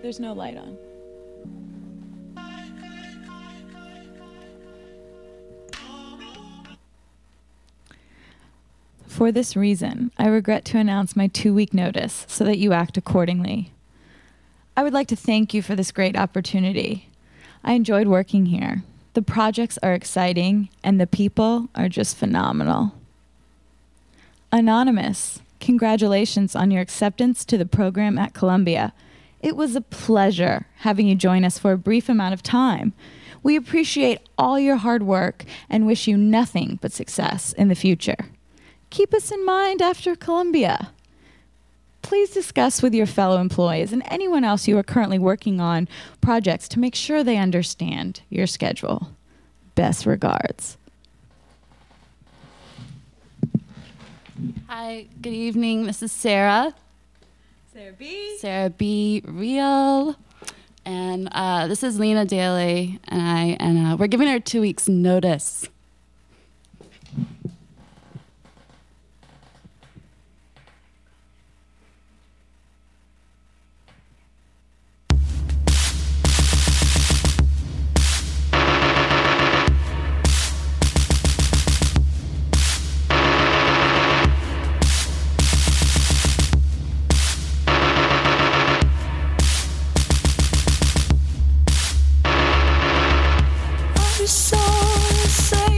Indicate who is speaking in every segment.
Speaker 1: There's no light on. For this reason, I regret to announce my 2-week notice so that you act accordingly. I would like to thank you for this great opportunity. I enjoyed working here. The projects are exciting, and the people are just phenomenal. Anonymous, congratulations on your acceptance to the program at Columbia. It was a pleasure having you join us for a brief amount of time. We appreciate all your hard work and wish you nothing but success in the future. Keep us in mind after Columbia. Please discuss with your fellow employees and anyone else you are currently working on projects to make sure they understand your schedule. Best regards.
Speaker 2: Hi, good evening. This is Sarah. Sarah B. Real. And this is Lena Daly, and we're giving her 2 weeks notice.
Speaker 3: I saw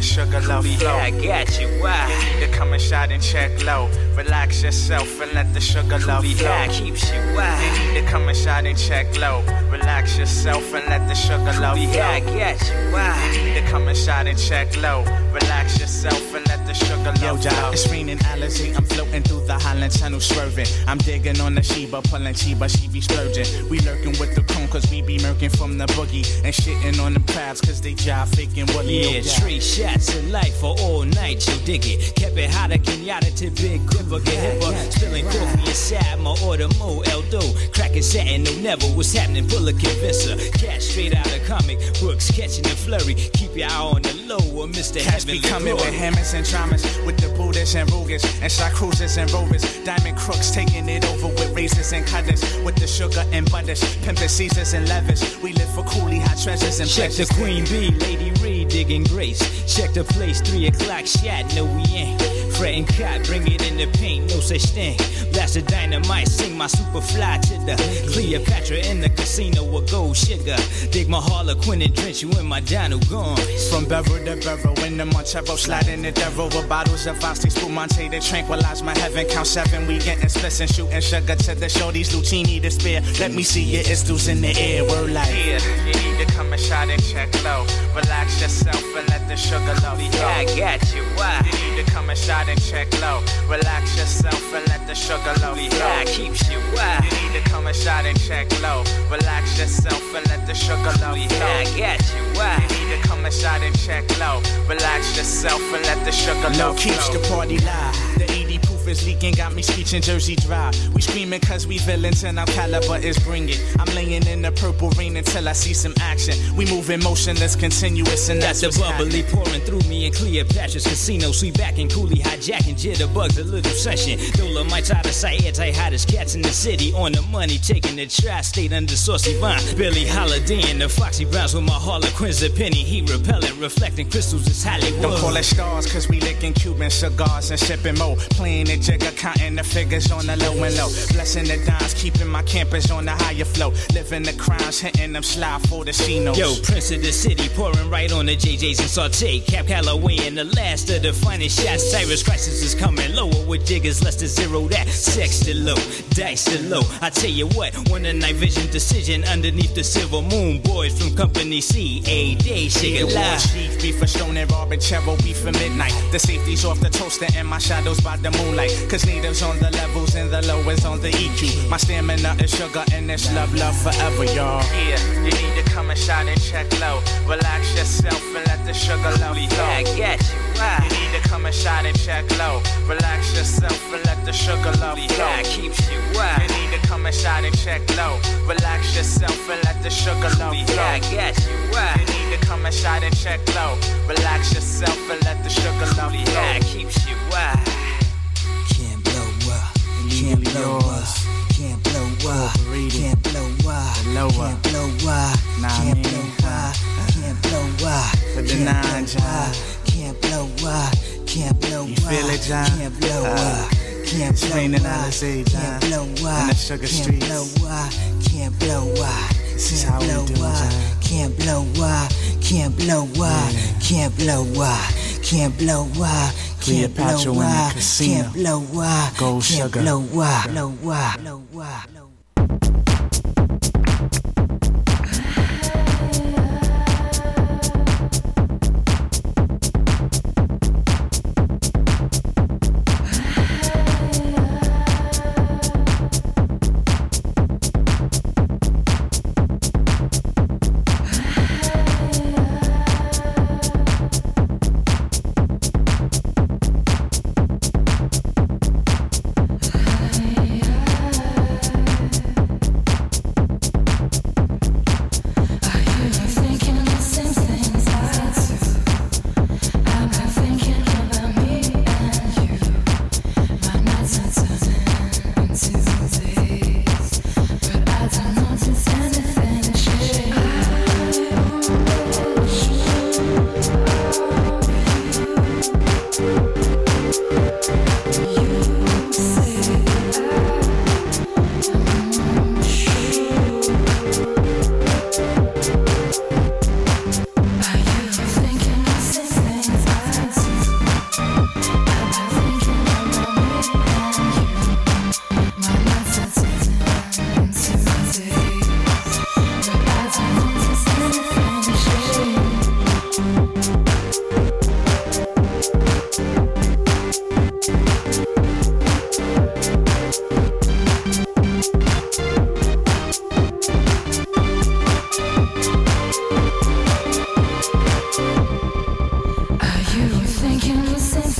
Speaker 3: sugar love flow.
Speaker 4: I got you, why?
Speaker 3: You need to come and shot and check low. Relax yourself and let the sugar love flow.
Speaker 4: Keeps you, why?
Speaker 3: You need to come and shot and check low. Relax yourself and let the sugar love flow.
Speaker 4: I got you, why?
Speaker 3: You need to come and shot and check low. Relax yourself and let the sugar love flow.
Speaker 5: It's raining Alizé, I'm floating through the Highland Channel swerving. I'm digging on the Sheba, pulling Chiba, she be splurging. We lurking with the cone cause we be murking from the boogie. And shitting on them crabs cause they jive faking Wooly.
Speaker 4: Yeah, 3 shots of life for all night, you dig it. Kept it hotter, Kenyatta to Big Dipper, get hipper. Spilling coffee inside my order, Mo Eldo. Cracking satin, no never, what's happening, pull a convincer. Catch straight out of comic books, catching the flurry. Keep your eye on the low, or Mr.
Speaker 5: Cats
Speaker 4: Heavenly
Speaker 5: be coming
Speaker 4: Glory.
Speaker 5: with hammers and dramas, with the Buddhists and Rugas, and shot cruisers and rovers. Diamond crooks taking it over with razors and cutters, with the sugar and butters, pimpin' Caesars and levers. We live for coolie hot treasures and
Speaker 4: Check the
Speaker 5: pleasures.
Speaker 4: Queen Bee, Lady Reed, digging grace. Check the place, 3 o'clock shot, no we ain't. Fretting cot, bring it in the paint, no such thing. Blast the dynamite, sing my super fly to the Cleopatra in the casino with gold sugar. Dig my Harlequin and drench you in my Dino gone.
Speaker 5: From Bevel to Bevel, in the Montero, sliding the devil with bottles of Asti, Spumante to tranquilize my heaven. Count 7, we getting splits and shooting sugar to the shorties, Lucini to spare. Let me see your istos in the air, word like.
Speaker 3: Yeah, you need to come and shot and check low. Relax yourself and let the sugar love flow.
Speaker 4: I got you, why?
Speaker 3: You need to come and shot and check low. Relax yourself and let the sugar love flow.
Speaker 4: I keeps you, why?
Speaker 3: You need to come and shot and check low. Relax yourself and let the sugar love flow.
Speaker 4: I got you, why?
Speaker 3: You need to come and shot and check low. Relax yourself and let the sugar
Speaker 5: Low
Speaker 3: love
Speaker 5: keeps the
Speaker 3: flow.
Speaker 5: party live. The 80 proof is leaking, got me screeching Jersey Drive. We screaming cause we villains and our caliber is bringing. I'm laying in the purple rain until I see some action. We moving motionless, continuous, and
Speaker 4: That's
Speaker 5: that's
Speaker 4: the
Speaker 5: what's
Speaker 4: bubbly
Speaker 5: happening.
Speaker 4: pouring through me in Cleopatra's casino. Sweet back and coolie, hijacking jitterbugs, a little session. Dolomite's out of sight, anti-hottest cats in the city. On the money, taking the tri-state under Saucy Vine. Billy Holiday and the Foxy Browns with my Harlequins, a penny heat repellent, reflecting crystals, it's Hollywood.
Speaker 5: Don't call it stars cause we licking Cuban cigars and sipping mo. Playing the jigger, counting the figures on the low and low. Blessing the dimes, keeping my campus on the higher flow. Living the crimes, hitting them slide for the Cinos.
Speaker 4: Yo, Prince of the City, pouring right on the JJs and saute. Cap Calloway and the last of the finest shots. Cyrus Crisis is coming lower with jiggers, less than 0 that. Sex to low, dice to low. I tell you what, one a night vision decision underneath the silver moon. Boys from Company C, a day, shake it
Speaker 5: The war
Speaker 4: live.
Speaker 5: chief, beef for Stone and Barbachero, beef for midnight. The safety's off the toaster and my shadows by the moonlight. Cause natives on the levels and the lowest on the EQ. My stamina is sugar and it's love, love forever, y'all.
Speaker 3: Yeah, you need to come and shot and check low. Relax yourself and let the sugar love flow.
Speaker 4: I got you, why?
Speaker 3: You need to come and shot and check low. Relax yourself and let the sugar love flow.
Speaker 4: I keeps you, why?
Speaker 3: You need to come and shot and check low. Relax yourself and let the sugar love flow.
Speaker 4: I got you, why?
Speaker 3: You need to come and shot and check low. Relax yourself and let the sugar love flow.
Speaker 4: I keeps you, why?
Speaker 6: Can't blow up, can't blow up, can't blow up, can't blow up, can't blow up, can't blow up, can't blow up,
Speaker 5: For the nine, John.
Speaker 6: can't blow up, can't blow up,
Speaker 5: You feel it, John?
Speaker 6: can't blow up, can't
Speaker 5: It's
Speaker 6: blow
Speaker 5: raining
Speaker 6: up,
Speaker 5: Alizé, John.
Speaker 6: can't blow up,
Speaker 5: In the sugar
Speaker 6: can't
Speaker 5: streets.
Speaker 6: blow up, can't blow up,
Speaker 5: This is how we
Speaker 6: can't
Speaker 5: do,
Speaker 6: blow up,
Speaker 5: John.
Speaker 6: can't blow up, can't blow up, can't blow up, can't blow up.
Speaker 5: Cleopatra in the casino.
Speaker 6: Can't blow up.
Speaker 5: Gold
Speaker 6: Can't
Speaker 5: sugar.
Speaker 6: blow up. Blow up. Blow up.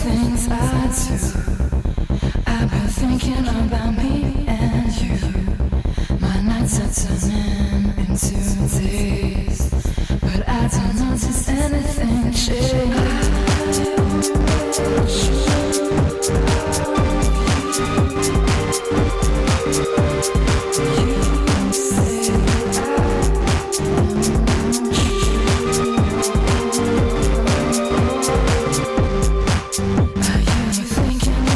Speaker 7: things I do. I've been thinking about me and you. My nights are turning into days, but I don't notice anything change. Thinking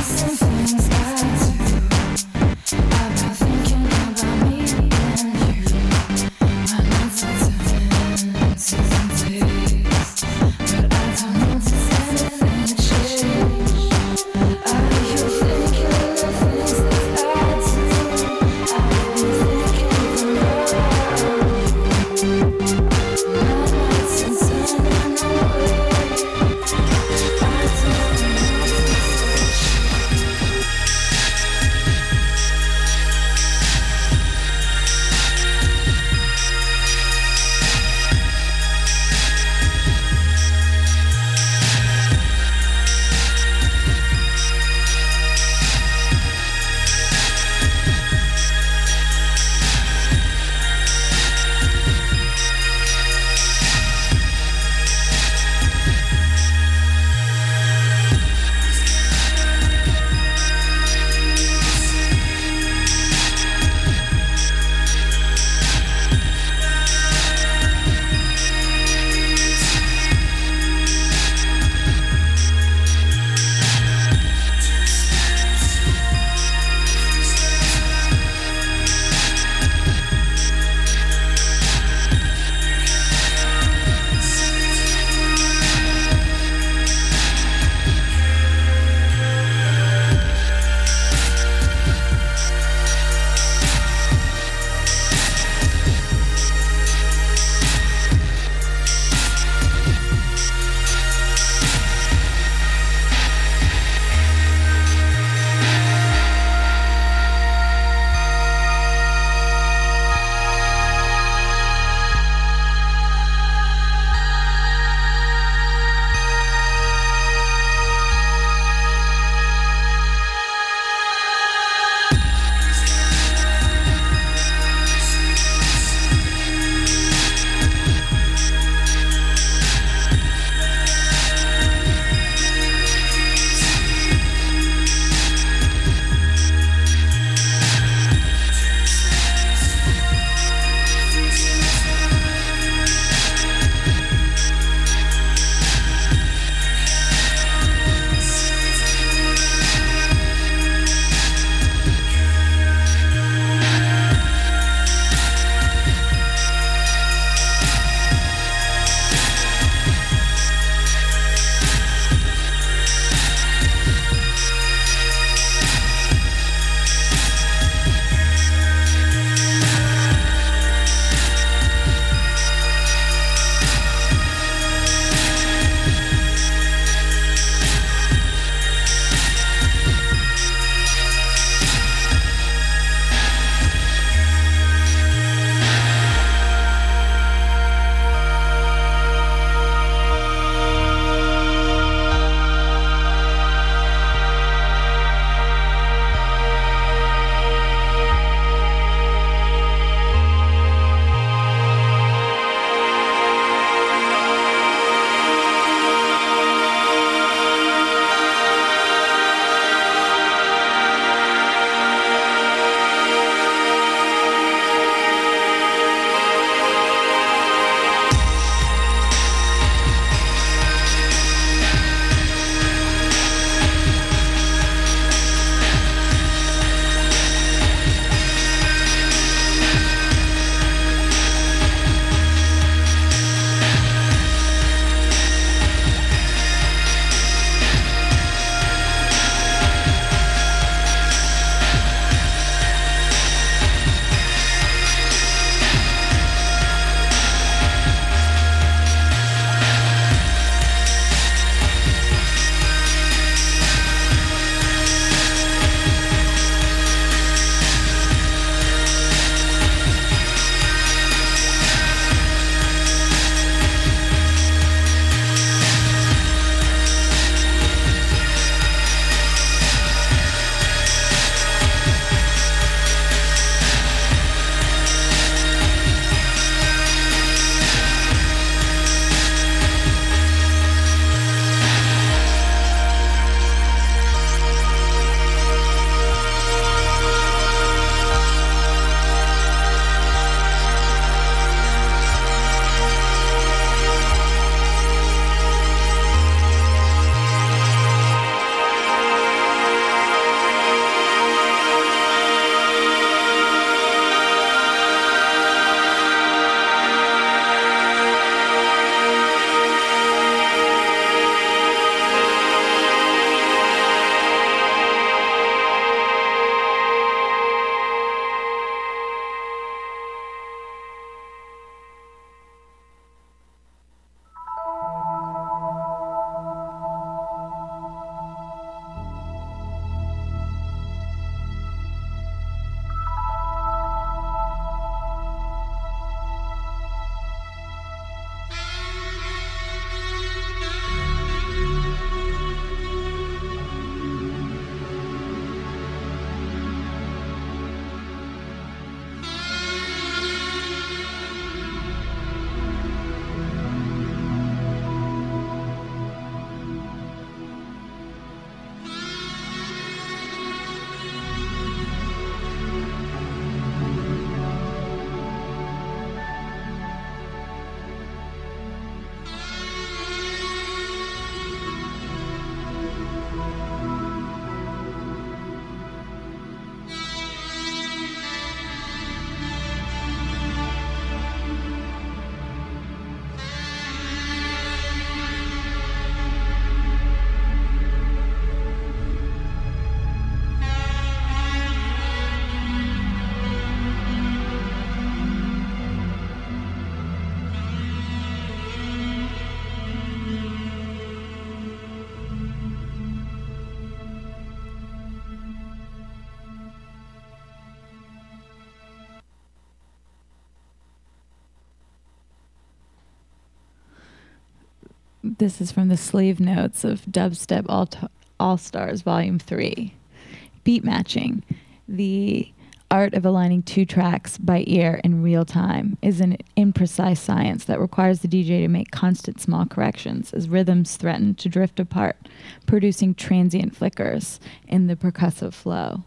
Speaker 1: This is from the sleeve notes of Dubstep All-Stars Volume 3. Beat matching, the art of aligning two tracks by ear in real time, is an imprecise science that requires the DJ to make constant small corrections as rhythms threaten to drift apart, producing transient flickers in the percussive flow.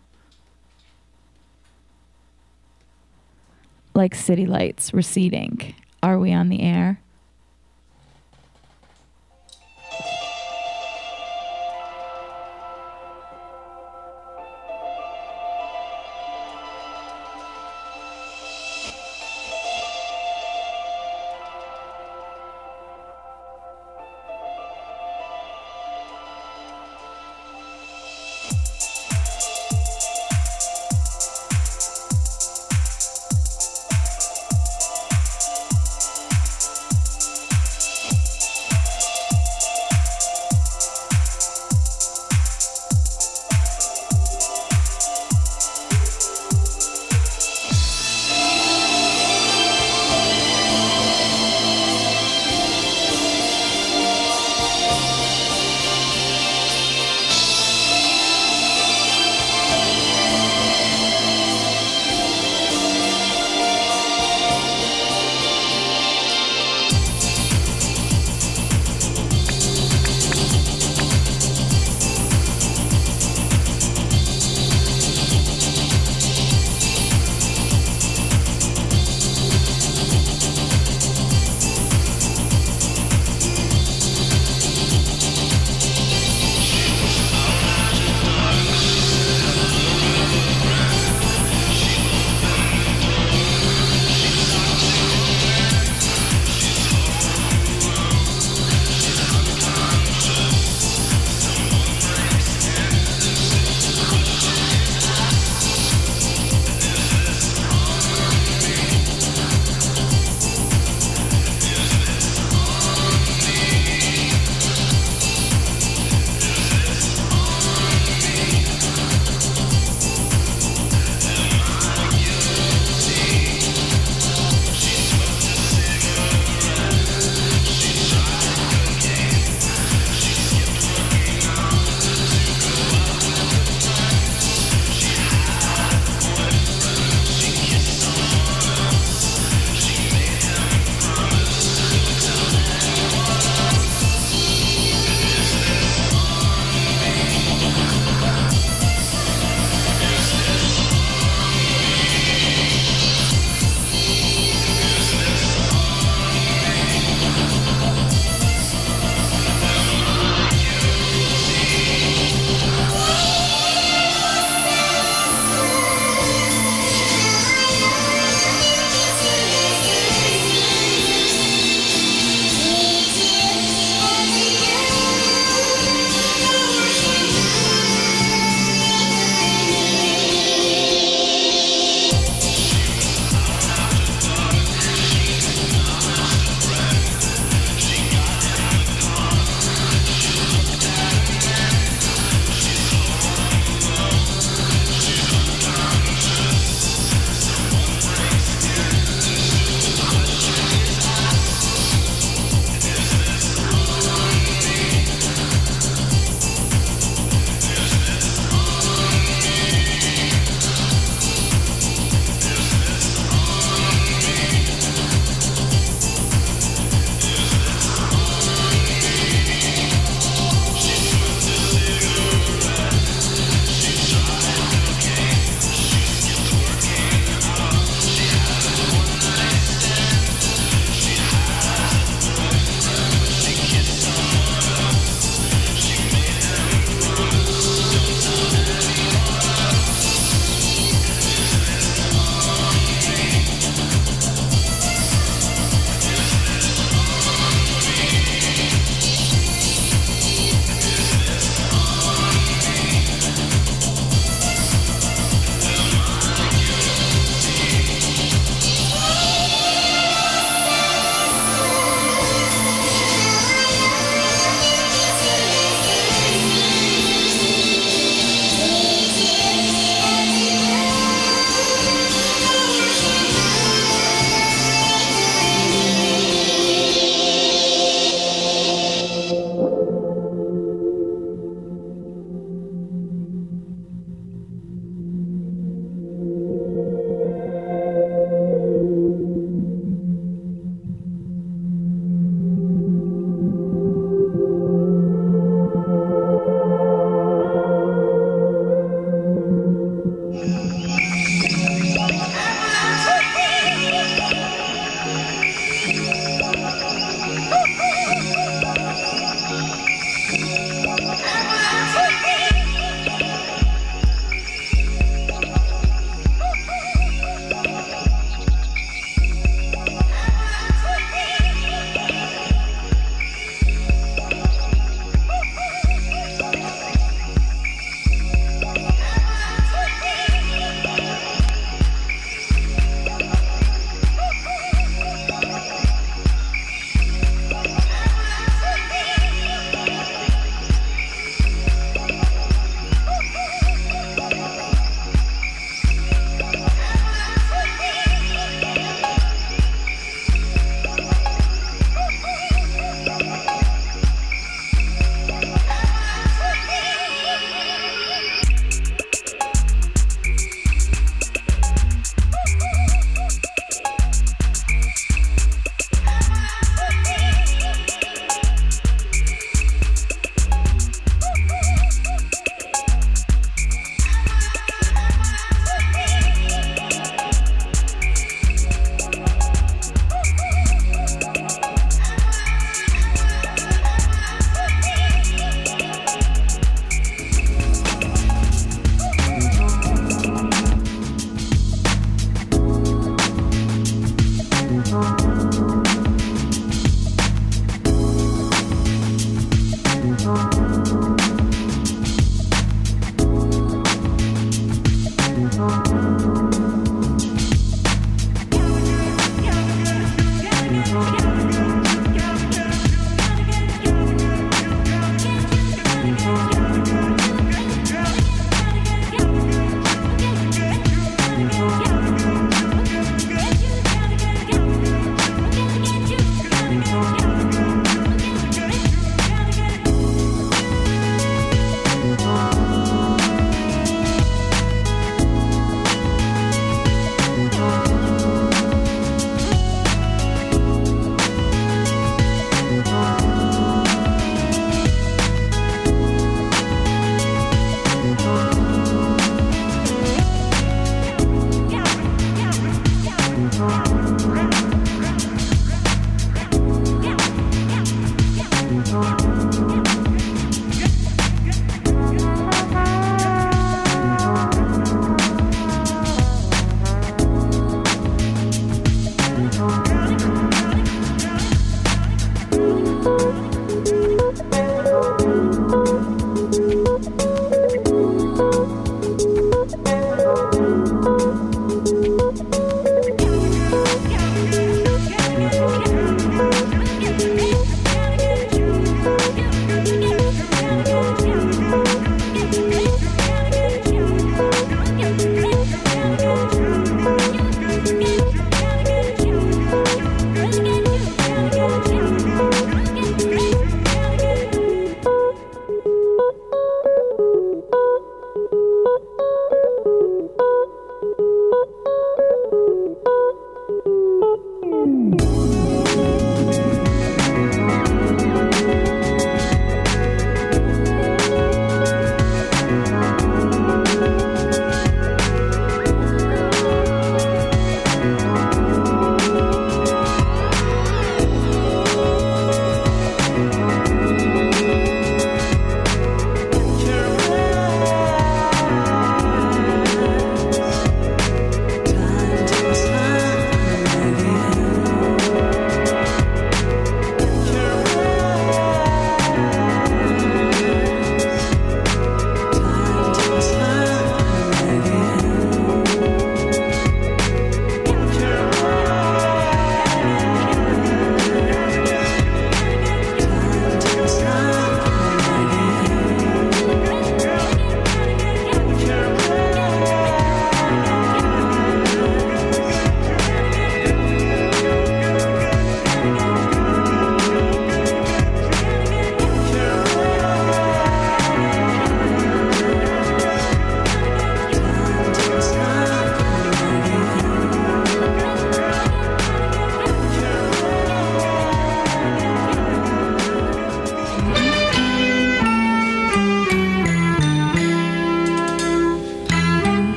Speaker 1: Like city lights receding. Are we on the air?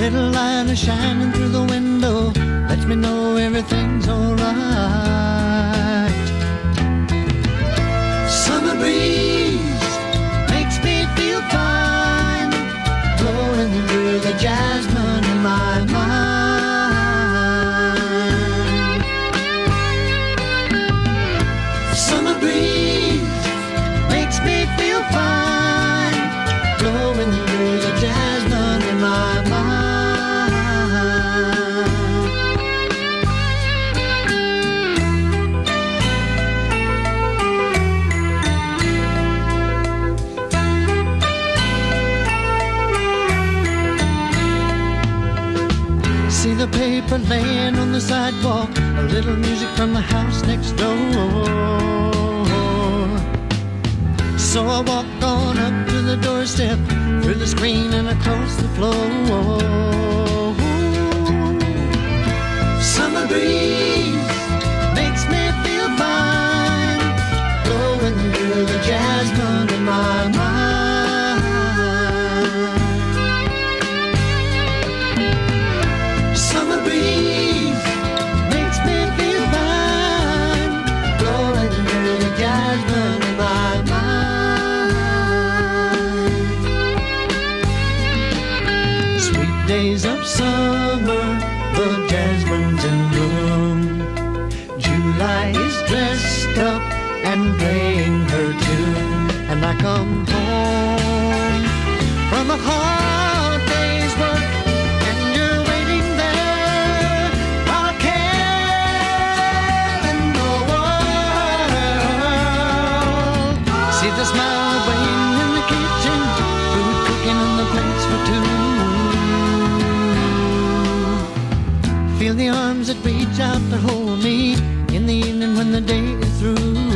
Speaker 8: little light is shining through the window, lets me know everything's alright. Summer breeze makes me feel fine, blowing through the jasmine in my mind. Summer breeze makes me feel fine, blowing through the jasmine in my mind. See the paper laying on the sidewalk, a little music from the house next door. So I walk on up to the doorstep, through the screen and across the floor. Summer breeze makes me feel fine, blowing through the jasmine in my mind. Summer breeze makes me feel fine, blowing through the jasmine in my mind. Sweet days of summer, the jasmine's in bloom. July is dressed up and playing her tune, and I come home from a hard day's work, and you're waiting there while I care in the world. See the smile waiting in the kitchen, food cooking on the plates for two. Feel the arms that reach out to hold me in the evening when the day is through.